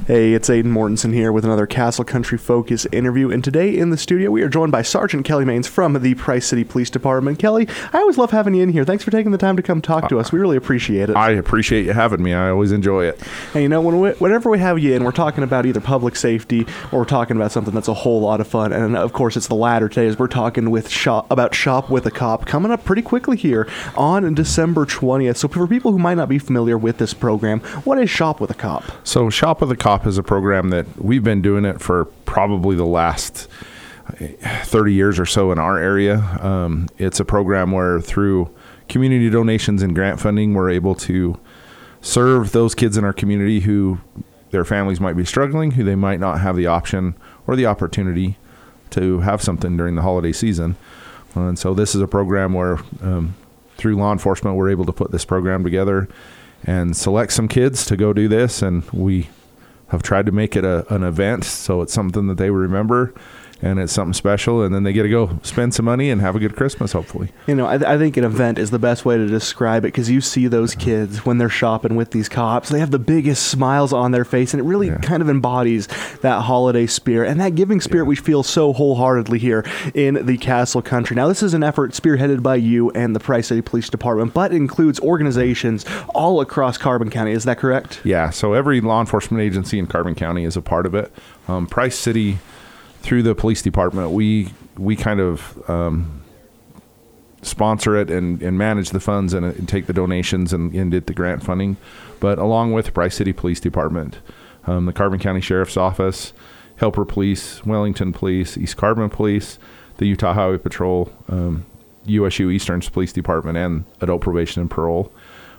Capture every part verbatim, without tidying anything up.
Hey, it's Aiden Mortensen here with another Castle Country Focus interview, and today in the studio we are joined by Sergeant Kelly Maines from the Price City Police Department. Kelly, I always love having you in here. Thanks for taking the time to come talk to us. We really appreciate it. I appreciate you having me. I always enjoy it. And you know, when we, whenever we have you in, we're talking about either public safety or we're talking about something that's a whole lot of fun, and of course it's the latter today as we're talking with shop, about Shop with a Cop coming up pretty quickly here on December twentieth. So for people who might not be familiar with this program, what is Shop with a Cop? So Shop with a Cop is a program that we've been doing it for probably the last thirty years or so in our area. Um, it's a program where through community donations and grant funding, we're able to serve those kids in our community who their families might be struggling, who they might not have the option or the opportunity to have something during the holiday season. And so this is a program where um, through law enforcement, we're able to put this program together and select some kids to go do this, and we have tried to make it a, an event, so it's something that they remember, and it's something special, and then they get to go spend some money and have a good Christmas, hopefully. You know, I, th- I think an event is the best way to describe it, because you see those kids when they're shopping with these cops, they have the biggest smiles on their face, and it really yeah. kind of embodies that holiday spirit and that giving spirit yeah. we feel so wholeheartedly here in the Castle Country. Now, this is an effort spearheaded by you and the Price City Police Department, but includes organizations all across Carbon County. Is that correct? Yeah, so every law enforcement agency in Carbon County is a part of it. Um, Price City, through the police department, we we kind of um, sponsor it and, and manage the funds and, and take the donations and, and get the grant funding. But along with Price City Police Department, um, the Carbon County Sheriff's Office, Helper Police, Wellington Police, East Carbon Police, the Utah Highway Patrol, um, U S U Eastern's Police Department, and Adult Probation and Parole.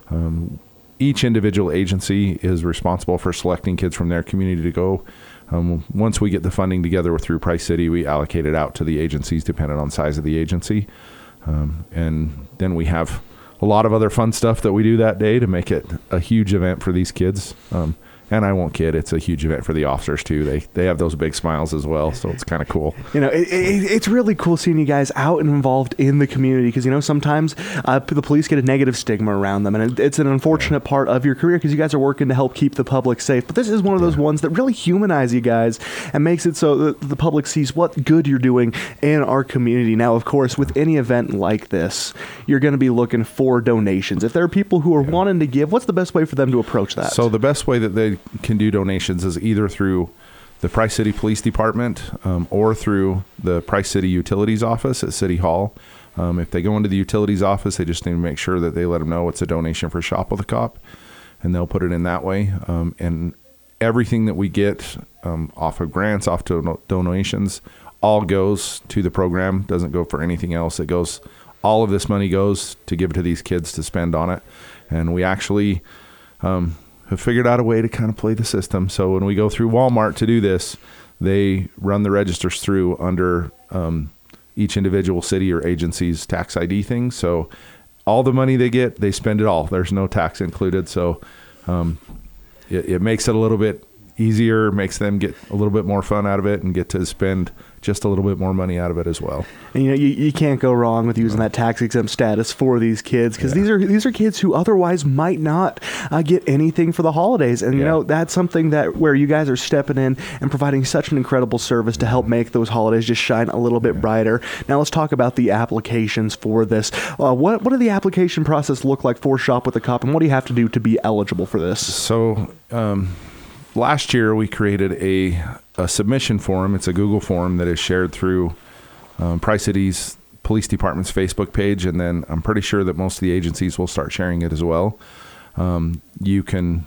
Um, each individual agency is responsible for selecting kids from their community to go. Um, once we get the funding together through Price City, we allocate it out to the agencies depending on size of the agency. Um, and then we have a lot of other fun stuff that we do that day to make it a huge event for these kids. Um, and I won't kid, it's a huge event for the officers too. They they have those big smiles as well, so it's kind of cool. You know, it, it, it's really cool seeing you guys out and involved in the community, because, you know, sometimes uh, the police get a negative stigma around them, and it, it's an unfortunate yeah. part of your career because you guys are working to help keep the public safe. But this is one of those yeah. ones that really humanize you guys and makes it so that the public sees what good you're doing in our community. Now, of course, with any event like this, you're going to be looking for donations. If there are people who are yeah. wanting to give, what's the best way for them to approach that? So the best way that they can do donations is either through the Price City Police Department um, or through the Price City Utilities Office at City Hall. Um, if they go into the Utilities Office, they just need to make sure that they let them know it's a donation for Shop with a Cop, and they'll put it in that way. Um, and everything that we get um, off of grants, off to donations, all goes to the program, doesn't go for anything else. It goes, all of this money goes to give to these kids to spend on it. And we actually um, have figured out a way to kind of play the system. So when we go through Walmart to do this, they run the registers through under um, each individual city or agency's tax I D thing. So all the money they get, they spend it all. There's no tax included. So um, it, it makes it a little bit easier, makes them get a little bit more fun out of it and get to spend just a little bit more money out of it as well. And you know, you, you can't go wrong with using that tax exempt status for these kids, because yeah. these are these are kids who otherwise might not uh, get anything for the holidays. And you yeah. know, that's something that where you guys are stepping in and providing such an incredible service to help make those holidays just shine a little bit yeah. brighter. Now let's talk about the applications for this. Uh, what what do the application process look like for Shop with a Cop, and what do you have to do to be eligible for this? So um, last year we created a a submission form. It's a Google form that is shared through um, Price City's Police Department's Facebook page, and then I'm pretty sure that most of the agencies will start sharing it as well. Um, you can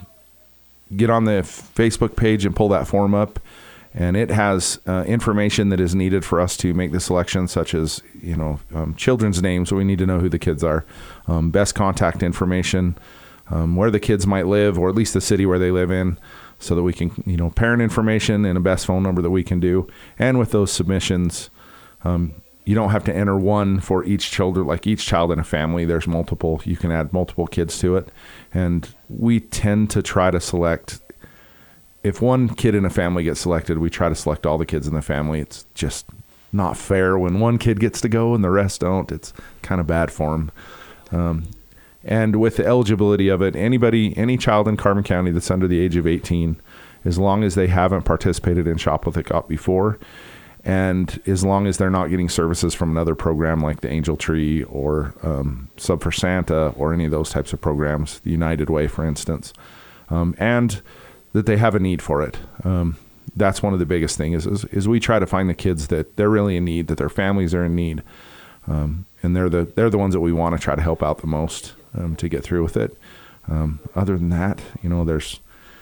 get on the Facebook page and pull that form up, and it has uh, information that is needed for us to make the selection, such as, you know, um, children's names, so we need to know who the kids are, um, best contact information, um, where the kids might live, or at least the city where they live in, so that we can, you know, parent information and a best phone number that we can do. And with those submissions, um, you don't have to enter one for each child, like each child in a family. There's multiple. You can add multiple kids to it. And we tend to try to select, if one kid in a family gets selected, we try to select all the kids in the family. It's just not fair when one kid gets to go and the rest don't. It's kind of bad for them. Um, And with the eligibility of it, anybody, any child in Carbon County that's under the age of eighteen as long as they haven't participated in Shop with a Cop before, and as long as they're not getting services from another program like the Angel Tree or um, Sub for Santa or any of those types of programs, the United Way, for instance, um, and that they have a need for it. Um, that's one of the biggest things is, is, is we try to find the kids that they're really in need, that their families are in need, um, and they're the they're the ones that we want to try to help out the most um, to get through with it. Um, other than that, you know, there's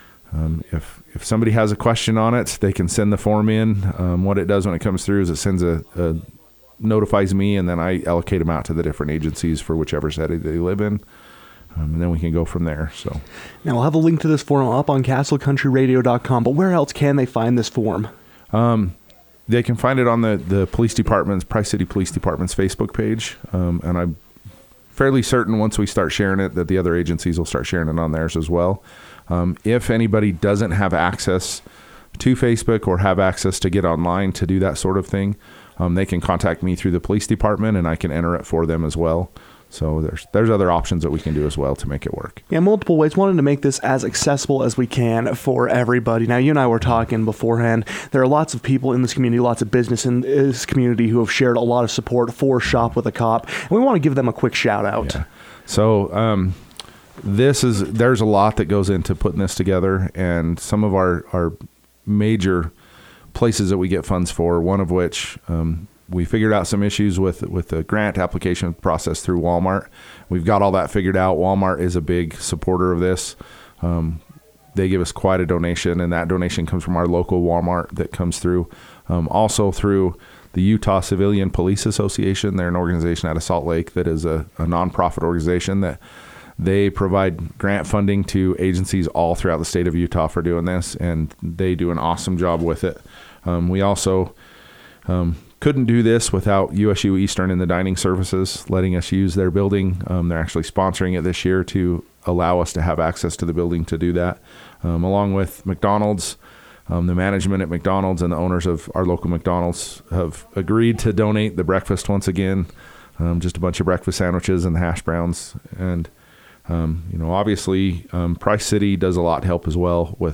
Um, if if somebody has a question on it, they can send the form in. Um, what it does when it comes through is it sends a, a notifies me, and then I allocate them out to the different agencies for whichever setting they live in, um, and then we can go from there. So now we'll have a link to this form up on castle country radio dot com. But where else can they find this form? Um, they can find it on the the police department's Price City Police Department's Facebook page, um, and I'm fairly certain once we start sharing it that the other agencies will start sharing it on theirs as well. Um, if anybody doesn't have access to Facebook or have access to get online to do that sort of thing, um, they can contact me through the police department, and I can enter it for them as well. So there's there's other options that we can do as well to make it work. Yeah, multiple ways. Wanting to make this as accessible as we can for everybody. Now, you and I were talking beforehand. There are lots of people in this community, lots of business in this community who have shared a lot of support for Shop with a Cop, and we want to give them a quick shout out. Yeah. So um, this is there's a lot that goes into putting this together, and some of our our major places that we get funds for. One of which. Um, We figured out some issues with with the grant application process through Walmart. We've got all that figured out. Walmart is a big supporter of this. Um, they give us quite a donation, and that donation comes from our local Walmart that comes through. Um, also through the Utah Civilian Police Association. They're an organization out of Salt Lake that is a, a nonprofit organization that they provide grant funding to agencies all throughout the state of Utah for doing this, and they do an awesome job with it. Um, we also... Um, couldn't do this without U S U Eastern and the dining services letting us use their building. Um, they're actually sponsoring it this year to allow us to have access to the building to do that. Um, along with McDonald's, um, the management at McDonald's and the owners of our local McDonald's have agreed to donate the breakfast once again, um, just a bunch of breakfast sandwiches and the hash browns. And, um, you know, obviously um, Price City does a lot to help as well with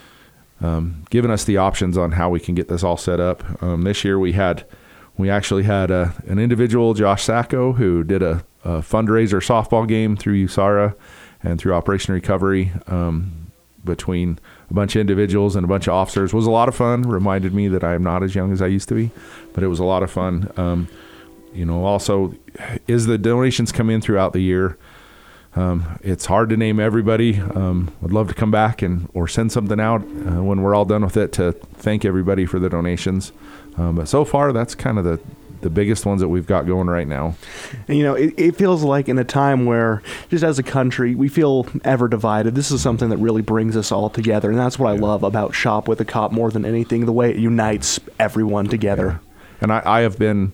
Um, giving us the options on how we can get this all set up. Um, this year we had, we actually had a, an individual, Josh Sacco, who did a, a fundraiser softball game through U S A R A and through Operation Recovery um, between a bunch of individuals and a bunch of officers. It was a lot of fun. Reminded me that I am not as young as I used to be, but it was a lot of fun. Um, you know, also, as the donations come in throughout the year, Um, it's hard to name everybody. Um, I'd love to come back and or send something out uh, when we're all done with it to thank everybody for the donations. Um, but so far, that's kind of the, the biggest ones that we've got going right now. And, you know, it, it feels like in a time where just as a country, we feel ever divided. This is something that really brings us all together. And that's what I love about Shop with a Cop more than anything, the way it unites everyone together. Yeah. And I, I have been...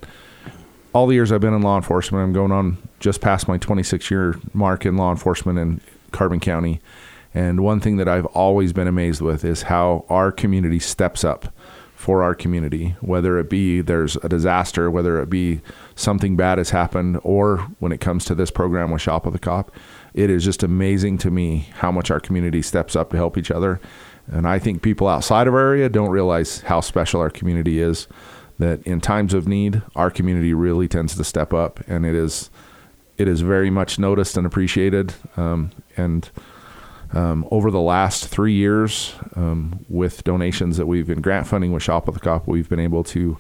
All the years I've been in law enforcement, I'm going on just past my twenty-six year mark in law enforcement in Carbon County. And one thing that I've always been amazed with is how our community steps up for our community, whether it be there's a disaster, whether it be something bad has happened, or when it comes to this program with Shop with a Cop. It is just amazing to me how much our community steps up to help each other. And I think people outside of our area don't realize how special our community is. That in times of need, our community really tends to step up, and it is it is very much noticed and appreciated. Um, and um, over the last three years, um, with donations that we've been grant funding with Shop with a Cop, we've been able to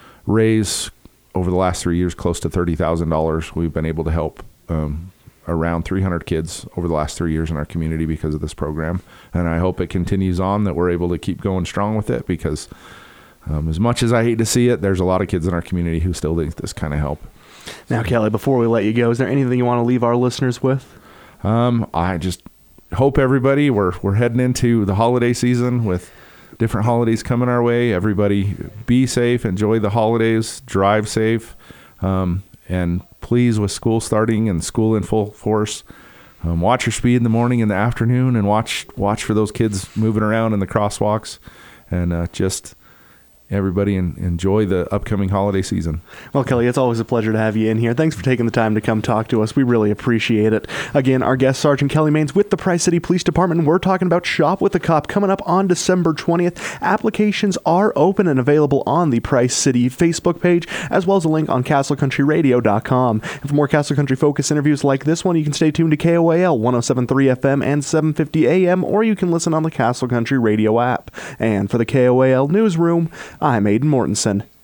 raise over the last three years close to thirty thousand dollars. We've been able to help um, around three hundred kids over the last three years in our community because of this program, and I hope it continues on. That we're able to keep going strong with it because. Um, as much as I hate to see it, there's a lot of kids in our community who still need this kind of help. Now, Kelly, before we let you go, is there anything you want to leave our listeners with? Um, I just hope everybody, we're we're heading into the holiday season with different holidays coming our way. Everybody be safe, enjoy the holidays, drive safe, um, and please, with school starting and school in full force, um, watch your speed in the morning and the afternoon, and watch watch for those kids moving around in the crosswalks, and uh, just... everybody and enjoy the upcoming holiday season. Well, Kelly, it's always a pleasure to have you in here. Thanks for taking the time to come talk to us. We really appreciate it. Again, our guest, Sergeant Kelly Maines with the Price City Police Department. We're talking about Shop with a Cop coming up on December twentieth. Applications are open and available on the Price City Facebook page, as well as a link on castle country radio dot com. And for more Castle Country Focus interviews like this one, you can stay tuned to K O A L one oh seven point three F M and seven fifty A M, or you can listen on the Castle Country Radio app. And for the K O A L Newsroom, I'm Aidan Mortensen.